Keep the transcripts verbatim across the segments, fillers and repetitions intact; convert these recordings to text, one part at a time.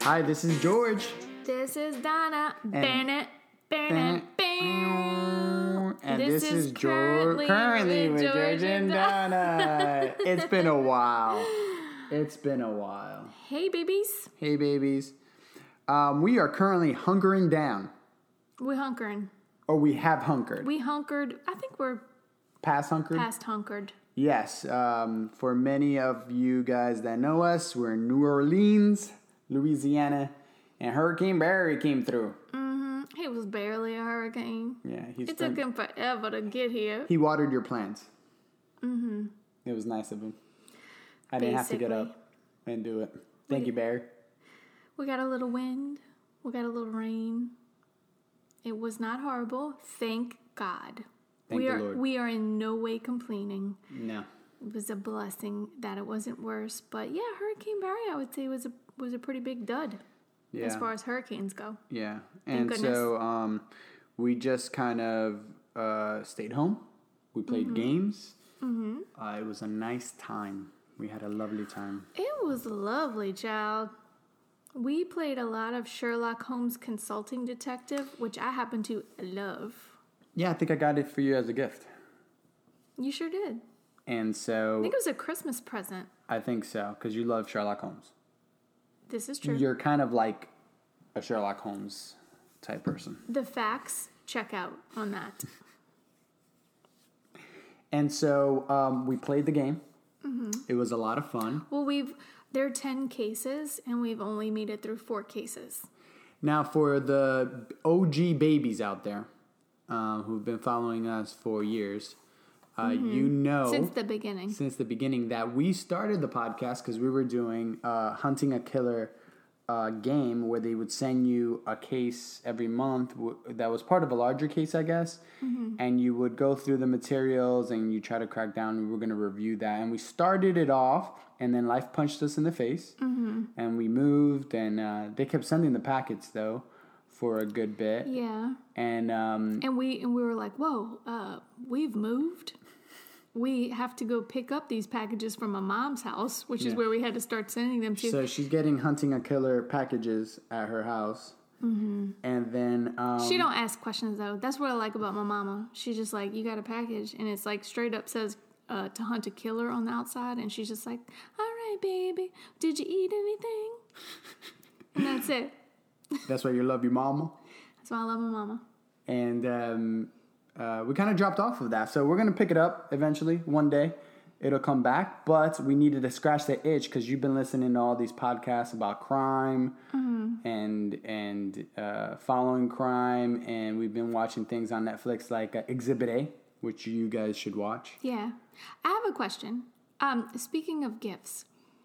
Hi, this is George. This is Donna. And- Bennett. Bennett. Bennett. And This this, is is George. currently Currently with with George George and and Donna. It's been a while. It's been a while. Hey, babies. Hey, babies. Um, we are currently hunkering down. We hunkering. Or we have hunkered. We hunkered. I think we're Past hunkered? past hunkered. Yes. Um, for many of you guys that know us, we're in New Orleans, Louisiana, and Hurricane Barry came through. Mm-hmm. It was barely a hurricane. Yeah, he's It took him forever to get here. He watered your plants. Mm-hmm. It was nice of him. I didn't have to get Basically. up and do it. Thank you, Barry. We got a little wind. We got a little rain. It was not horrible. Thank God. Thank we the are Lord. we are in no way complaining. No. It was a blessing that it wasn't worse. But yeah, Hurricane Barry, I would say, was a was a pretty big dud Yeah. as far as hurricanes go. Yeah. And goodness. so um, we just kind of uh, stayed home. We played Mm-hmm. games. Mm-hmm. Uh, it was a nice time. We had a lovely time. It was lovely, child. We played a lot of Sherlock Holmes Consulting Detective, which I happen to love. Yeah, I think I got it for you as a gift. You sure did. And I so think it was a Christmas present. I think so, because you love Sherlock Holmes. This is true. You're kind of like a Sherlock Holmes type person. The facts check out on that. And so um, we played the game. Mm-hmm. It was a lot of fun. Well, we've there are ten cases, and we've only made it through four cases. Now, for the O G babies out there uh, who've been following us for years, uh, you know Mm-hmm. Since the beginning. since the beginning that we started the podcast because we were doing uh, Hunting a Killer uh, game where they would send you a case every month w- that was part of a larger case, I guess. Mm-hmm. And you would go through the materials and you try to crack down. And we were going to review that. And we started it off, and then life punched us in the face. Mm-hmm. And we moved, and uh, they kept sending the packets, though, for a good bit. Yeah. And um, And we and we were like, whoa, uh, we've moved. We have to go pick up these packages from my mom's house, which is Yeah. where we had to start sending them to. so she's getting Hunting a Killer packages at her house. Mm-hmm. And then... Um, She don't ask questions, though. That's what I like about my mama. She's just like, you got a package, and it's like straight up says uh, to hunt a killer on the outside, and she's just like, all right, baby, did you eat anything? And that's it. That's why you love your mama. That's why I love my mama. And um, uh, we kind of dropped off of that. So we're going to pick it up eventually, one day. It'll come back. But we needed to scratch the itch because you've been listening to all these podcasts about crime Mm-hmm. and and uh, following crime. And we've been watching things on Netflix like uh, Exhibit A, which you guys should watch. Yeah. I have a question. Um, speaking of gifts,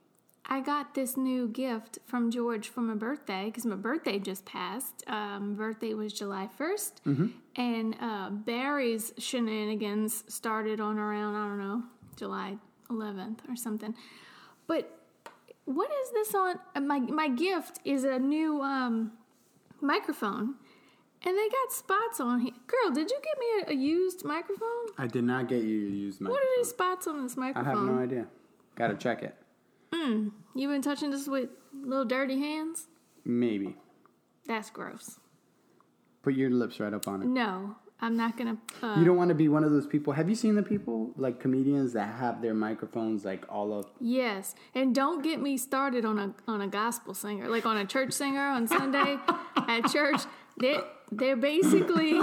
I got this new gift from George for my birthday because my birthday just passed. Um, birthday was July first. Mm-hmm. And uh, Barry's shenanigans started on around, I don't know, July eleventh or something. But what is this on? Uh, my, my gift is a new um, microphone. And they got spots on here. Girl, did you get me a, a used microphone? I did not get you to use my. What are these spots on this I microphone? have no idea. Got to check it. Mm, you been touching this with little dirty hands? Maybe. That's gross. Put your lips right up on it. No, I'm not gonna. Uh, You don't want to be one of those people. Have you seen the people, like comedians, that have their microphones like all up? Yes, and don't get me started on a on a gospel singer, like on a church singer on Sunday at church. They they're basically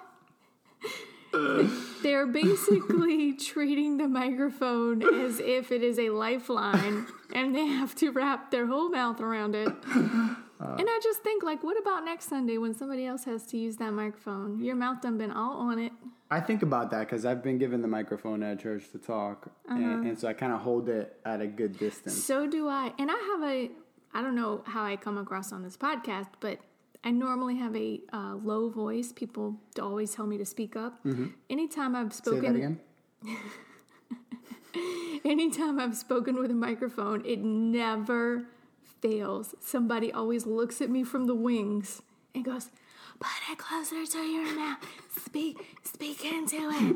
they're basically treating the microphone as if it is a lifeline, and they have to wrap their whole mouth around it. Uh, and I just think, like, what about next Sunday when somebody else has to use that microphone? Your mouth done been all on it. I think about that because I've been given the microphone at church to talk, Uh-huh. and, and so I kind of hold it at a good distance. So do I. And I have a, I don't know how I come across on this podcast, but I normally have a uh, low voice. People always tell me to speak up. Mm-hmm. Anytime I've spoken. Say that again? Anytime I've spoken with a microphone, it never fails. Somebody always looks at me from the wings and goes, put it closer to your mouth. Speak, speak into it.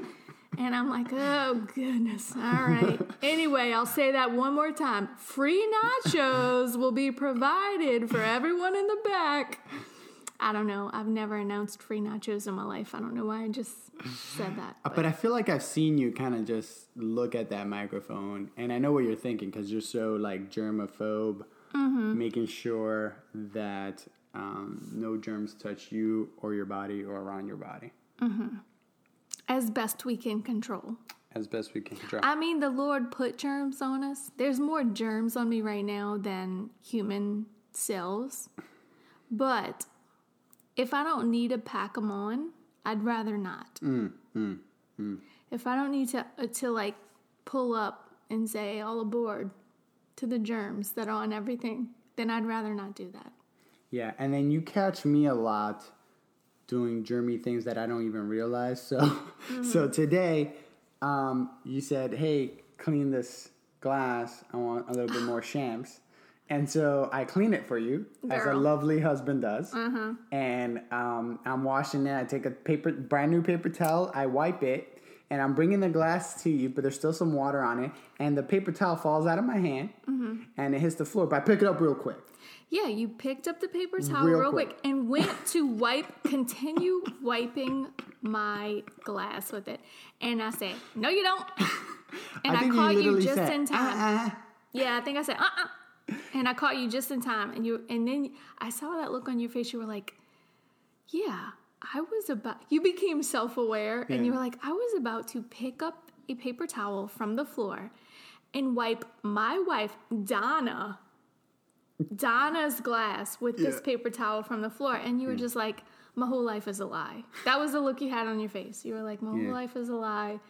And I'm like, oh, goodness. All right. Anyway, I'll say that one more time. Free nachos will be provided for everyone in the back. I don't know. I've never announced free nachos in my life. I don't know why I just said that. But, but I feel like I've seen you kind of just look at that microphone. And I know what you're thinking because you're so, like, germaphobe. Mm-hmm. Making sure that um, no germs touch you or your body or around your body. Mm-hmm. As best we can control. As best we can control. I mean, the Lord put germs on us. There's more germs on me right now than human cells. But if I don't need to pack them on, I'd rather not. Mm, mm, mm. If I don't need to, uh, to like, pull up and say, all aboard to the germs that are on everything, then I'd rather not do that. Yeah, and then you catch me a lot doing germy things that I don't even realize. So, mm-hmm. so today, um, you said, "Hey, clean this glass. I want a little bit more shams." And so I clean it for you, Girl. as a lovely husband does. Uh-huh. And um, I'm washing it. I take a paper, brand new paper towel. I wipe it, and I'm bringing the glass to you, but there's still some water on it. And the paper towel falls out of my hand, mm-hmm. and it hits the floor. But I pick it up real quick. Yeah, you picked up the paper towel real, real quick. quick and went to wipe, continue wiping my glass with it. And I said, no, you don't. And I, I caught you, you just said, in time. Uh-uh. Yeah, I think I said, uh-uh. And I caught you just in time. And you, and then I saw that look on your face. You were like, yeah, I was about, you became self-aware. Yeah. And you were like, I was about to pick up a paper towel from the floor and wipe my wife, Donna, Donna's glass with yeah. this paper towel from the floor. And you were just like, my whole life is a lie. That was the look you had on your face. You were like, my whole yeah. life is a lie.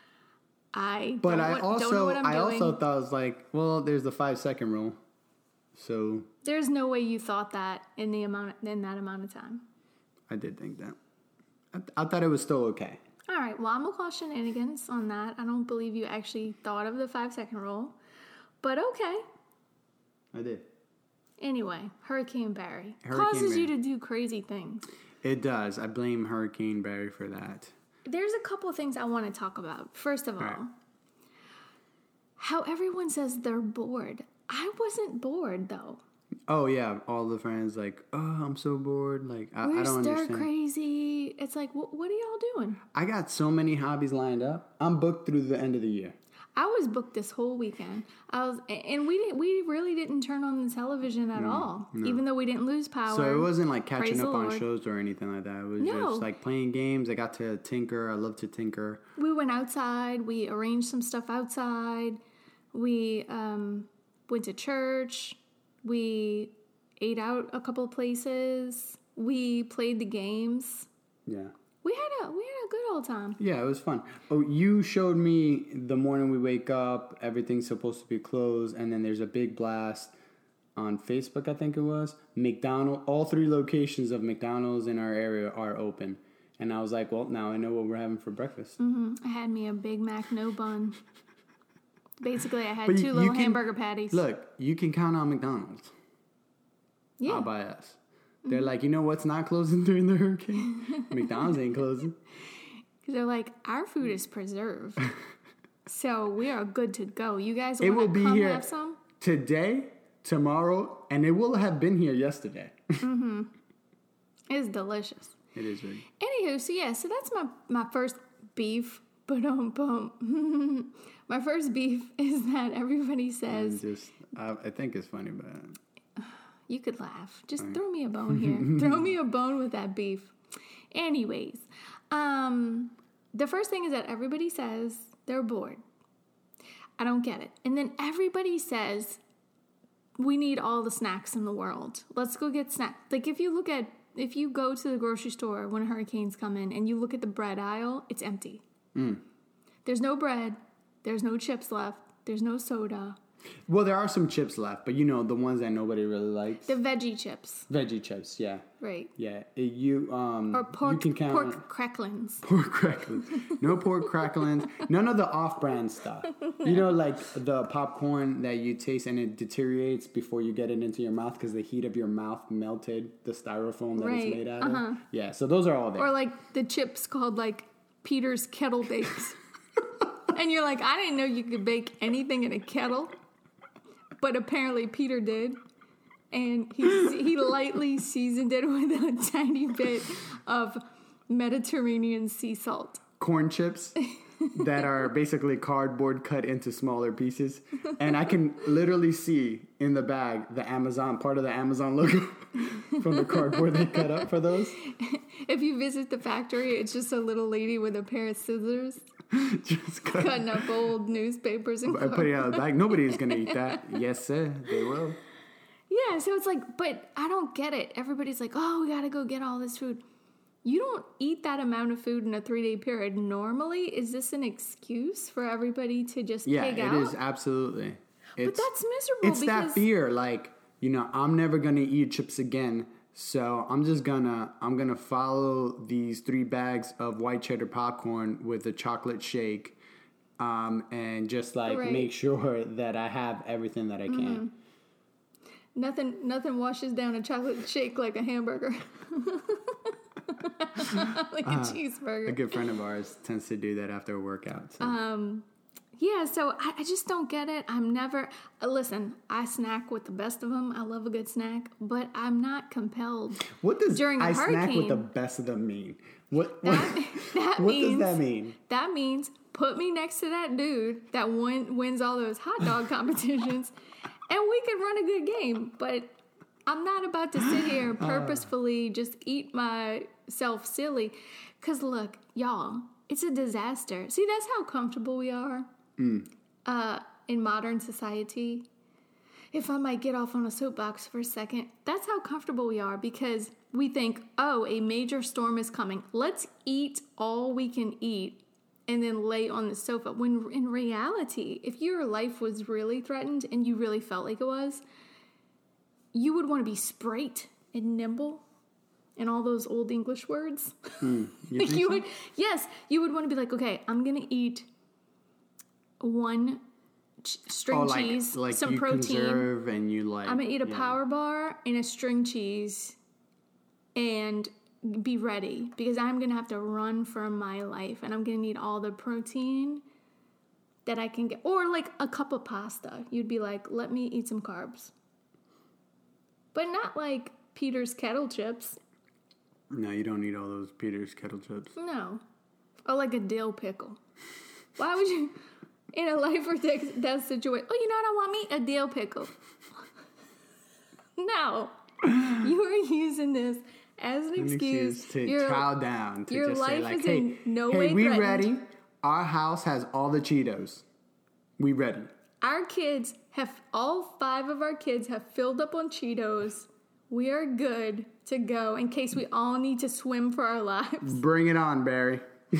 I but don't, I what, also, don't know what I'm I doing. also thought it was like, well, there's the five second rule. So there's no way you thought that in the amount of, in that amount of time. I did think that. I, I thought it was still okay. All right. Well, I'm gonna call shenanigans on that. I don't believe you actually thought of the five second rule, but okay. I did. Anyway, Hurricane Barry Hurricane causes Barry. you to do crazy things. It does. I blame Hurricane Barry for that. There's a couple of things I want to talk about. First of all, all right. how everyone says they're bored. I wasn't bored, though. Oh, yeah. All the friends like, oh, I'm so bored. Like, I, We're I don't stir understand. crazy. It's like, what, what are y'all doing? I got so many hobbies lined up. I'm booked through the end of the year. I was booked this whole weekend. I was, and we didn't. We really didn't turn on the television at mm, all, no. even though we didn't lose power. So it wasn't like catching Praise up on Lord. shows or anything like that. It was no. just like playing games. I got to tinker. I love to tinker. We went outside. We arranged some stuff outside. We um, went to church. We ate out a couple of places. We played the games. Yeah. We had a we had a good old time. Yeah, it was fun. Oh, you showed me the morning we wake up, everything's supposed to be closed, and then there's a big blast on Facebook, I think it was. McDonald's, all three locations of McDonald's in our area are open. And I was like, well, now I know what we're having for breakfast. Mm-hmm. I had me a Big Mac, no bun. Basically, I had but two you, little you can, hamburger patties. Look, you can count on McDonald's. Yeah. I'll buy us. They're like, you know what's not closing during the hurricane? McDonald's ain't closing. Because they're like, our food is preserved. So we are good to go. You guys want to come have some? Today, tomorrow, and it will have been here yesterday. Mm-hmm. It's delicious. It is really. Anywho, so yeah, so that's my, my first beef. Ba-dum bum. My first beef is that everybody says. Just, I, I think it's funny, but. You could laugh. Just right. throw me a bone here. Throw me a bone with that beef. Anyways, um, the first thing is that everybody says they're bored. I don't get it. And then everybody says we need all the snacks in the world. Let's go get snacks. Like if you look at, if you go to the grocery store when hurricanes come in and you look at the bread aisle, it's empty. Mm. There's no bread. There's no chips left. There's no soda. Well, there are some chips left, but you know, the ones that nobody really likes. The veggie chips. Veggie chips, yeah. Right. Yeah. It, you, um, or pork, you can count pork on, cracklings. Pork cracklings. No pork cracklings. None of the off-brand stuff. You know, like the popcorn that you taste and it deteriorates before you get it into your mouth because the heat of your mouth melted the styrofoam that right. it's made out uh-huh. of. Yeah, so those are all there. Or like the chips called like Peter's Kettle Bakes. And you're like, I didn't know you could bake anything in a kettle, but apparently Peter did. And he he lightly seasoned it with a tiny bit of Mediterranean sea salt. Corn chips that are basically cardboard cut into smaller pieces. And I can literally see in the bag the Amazon, part of the Amazon logo from the cardboard they cut up for those. If you visit the factory, it's just a little lady with a pair of scissors just cut. cutting up old newspapers and I put it out of the bag. Nobody's going to eat that. Yes, sir. They will. Yeah, so it's like, but I don't get it. Everybody's like, oh, we got to go get all this food. You don't eat that amount of food in a three-day period. Normally, is this an excuse for everybody to just yeah, pig out? Yeah, it is, absolutely. It's, but that's miserable. It's because... that fear, like, you know, I'm never going to eat chips again, so I'm just going to, I'm going to follow these three bags of white cheddar popcorn with a chocolate shake um, and just, like, right. make sure that I have everything that I can. Mm-hmm. Nothing, nothing washes down a chocolate shake like a hamburger. Like a uh, cheeseburger. A good friend of ours tends to do that after a workout. So. Um, yeah, so I, I just don't get it. I'm never, uh, listen, I snack with the best of them. I love a good snack, but I'm not compelled. What does during a I hurricane, snack with the best of them mean? What, what, that, that what means, does that mean? That means put me next to that dude that win, wins all those hot dog competitions and we can run a good game, but I'm not about to sit here and purposefully just eat myself silly. Because, look, y'all, it's a disaster. See, that's how comfortable we are mm. uh, in modern society. If I might get off on a soapbox for a second, that's how comfortable we are because we think, oh, a major storm is coming. Let's eat all we can eat and then lay on the sofa. When in reality, if your life was really threatened and you really felt like it was, you would want to be sprite and nimble and all those old English words. Mm, you like think you so? would, yes, you would want to be like, okay, I'm going to eat one ch- string oh, like, cheese, like some you protein. Conserve and you like. I'm going to eat a yeah. power bar and a string cheese and be ready because I'm going to have to run for my life and I'm going to need all the protein that I can get. Or like a cup of pasta. You'd be like, let me eat some carbs. But not like Peter's kettle chips. No, you don't need all those Peter's kettle chips. No. Or like a dill pickle. Why would you, in a life or death situation, oh, you know what I want me? A dill pickle. No. You are using this as an, an excuse, excuse to your, chow down. To your just life say like, is hey, in no hey, way we threatened. ready. Our house has all the Cheetos. We ready. Our kids have, all five of our kids have filled up on Cheetos. We are good to go in case we all need to swim for our lives. Bring it on, Barry.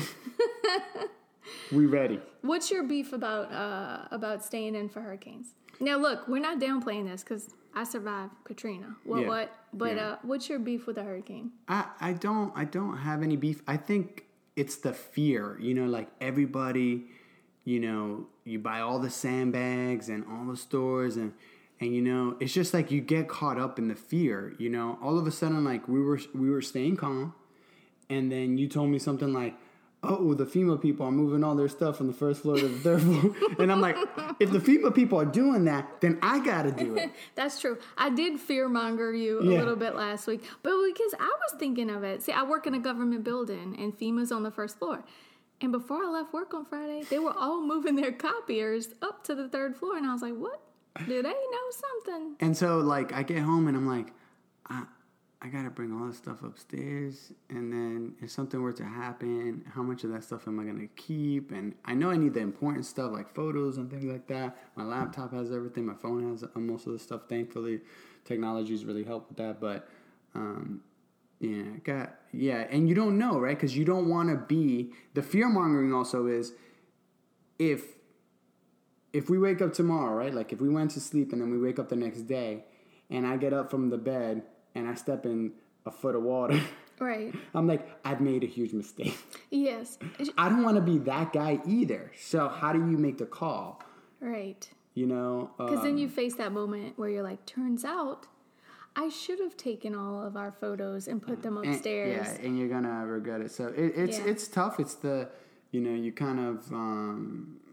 We ready. What's your beef about uh, about staying in for hurricanes? Now, look, we're not downplaying this because I survived Katrina. What, yeah. what? But yeah. uh, what's your beef with a hurricane? I, I don't I don't have any beef. I think it's the fear. You know, like everybody, you know, you buy all the sandbags and all the stores and and you know, it's just like you get caught up in the fear. You know, all of a sudden, like we were we were staying calm, and then you told me something like, oh, the FEMA people are moving all their stuff from the first floor to the third floor. And I'm like, if the FEMA people are doing that, then I got to do it. That's true. I did fearmonger you a yeah. little bit last week. But because I was thinking of it. See, I work in a government building, and FEMA's on the first floor. And before I left work on Friday, they were all moving their copiers up to the third floor. And I was like, what? Do they know something? And so, like, I get home, and I'm like, I... I gotta bring all this stuff upstairs, and then if something were to happen, how much of that stuff am I gonna keep? And I know I need the important stuff like photos and things like that. My laptop has everything. My phone has most of the stuff. Thankfully, technology's really helped with that. But um, yeah, got yeah, and you don't know, right? Because you don't want to be the fear mongering. Also, is if if we wake up tomorrow, right? Like if we went to sleep and then we wake up the next day, and I get up from the bed. And I step in a foot of water. Right. I'm like, I've made a huge mistake. Yes. I don't want to be that guy either. So how do you make the call? Right. You know? Because um, then you face that moment where you're like, turns out I should have taken all of our photos and put them upstairs. And, yeah, and you're going to regret it. So it, it's yeah. it's tough. It's the, you know, you kind of, um,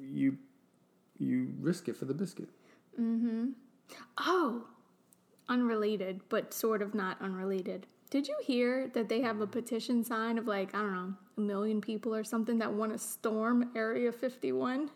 you you risk it for the biscuit. Mm-hmm. Oh, unrelated, but sort of not unrelated. Did you hear that they have a petition sign of like, I don't know, a million people or something that want to storm Area fifty-one?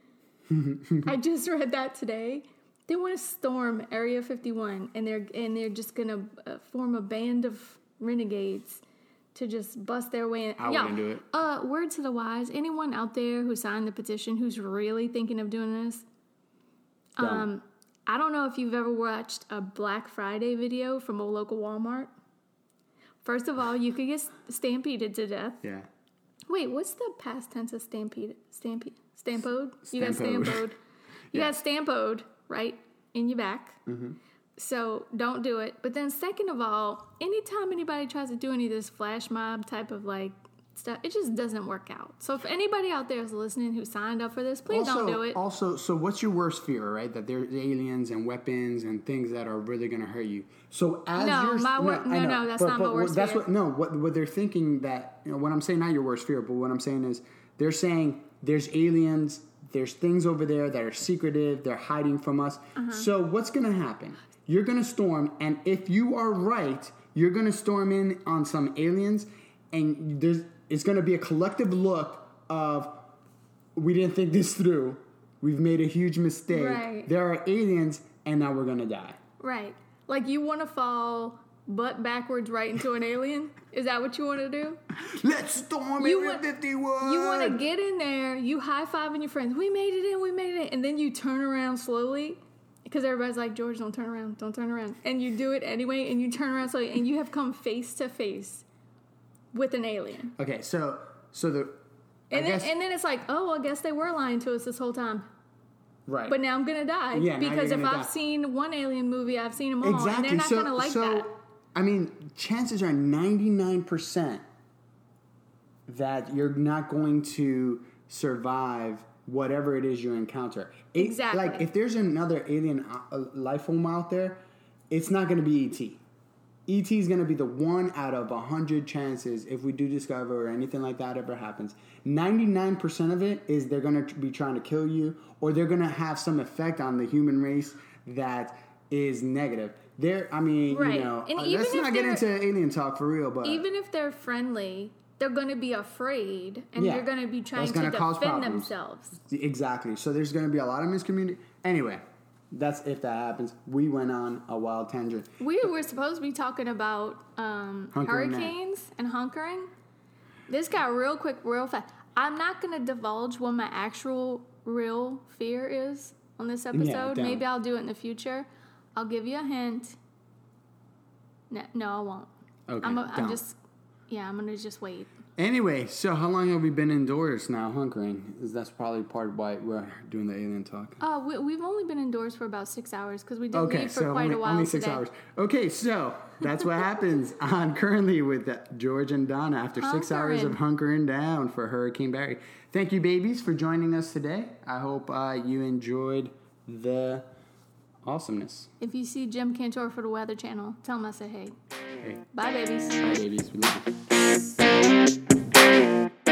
I just read that today. They want to storm Area fifty-one, and they're and they're just gonna uh, form a band of renegades to just bust their way in. I Yo, wouldn't do it. Uh, word to the wise: anyone out there who signed the petition who's really thinking of doing this, Don't. um, I don't know if you've ever watched a Black Friday video from a local Walmart. First of all, you could get stampeded to death. Yeah. Wait, what's the past tense of stampede? Stampede? Stampode? You got Stampode. stampode. You Yeah. got stampode, right, in your back. Mm-hmm. So don't do it. But then second of all, anytime anybody tries to do any of this flash mob type of like stuff, it just doesn't work out. So if anybody out there is listening who signed up for this, please also, don't do it. Also, so what's your worst fear, right? That there's aliens and weapons and things that are really going to hurt you. So as No, you're, my wor- I no, know, no, that's but, not but my worst That's fear. what no, what what they're thinking that you know. What I'm saying, not your worst fear, but what I'm saying is they're saying there's aliens, there's things over there that are secretive, they're hiding from us. Uh-huh. So what's going to happen? You're going to storm, and if you are right, you're going to storm in on some aliens, and there's it's going to be a collective look of we didn't think this through. We've made a huge mistake. Right. There are aliens, and now we're going to die. Right. Like you want to fall butt backwards right into an alien? Is that what you want to do? Let's storm You Area want- fifty-one. You want to get in there, you high-fiving your friends. We made it in, we made it in. And then you turn around slowly because everybody's like, George, don't turn around, don't turn around. And you do it anyway, and you turn around slowly, and you have come face to face with an alien. Okay, so so the I And then, guess and then it's like, oh, I guess they were lying to us this whole time. right. But now I'm going to die. Yeah, now because you're if gonna I've die. seen one alien movie, I've seen them all. Exactly. And they're not so, going to like so, that. I mean, chances are ninety-nine percent that you're not going to survive whatever it is you encounter. It- Exactly. Like, if there's another alien uh, life form out there, it's not going to be E T. E T is going to be the one out of one hundred chances if we do discover or anything like that ever happens. ninety-nine percent of it is they're going to be trying to kill you or they're going to have some effect on the human race that is negative. There, I mean, Right. you know, And uh, even let's if not get they're- into alien talk for real, but Even if they're friendly, they're going to be afraid, and Yeah. they're going to be trying That's to gonna cause defend problems. themselves. exactly. So there's going to be a lot of miscommunication. Anyway, that's if that happens. We went on a wild tangent. We were supposed to be talking about um, Hunkering hurricanes and hunkering. This got real quick, real fast. I'm not going to divulge what my actual real fear is on this episode. don't. Maybe I'll do it in the future. I'll give you a hint. No, no I won't. Okay, I'm, a, I'm don't. just, yeah, I'm going to just wait. Anyway, so how long have we been indoors now, hunkering? Is that's probably part of why we're doing the alien talk. Uh, we, we've only been indoors for about six hours because we did Okay, leave for so quite only, a while only six today. hours. Okay, so that's what happens on Currently with George and Donna after six hours of hunkering down for Hurricane Barry. Thank you, babies, for joining us today. I hope uh, you enjoyed the awesomeness. If you see Jim Cantor for the Weather Channel, tell him I said hey. Hey, Bye, babies. bye, babies. We love you.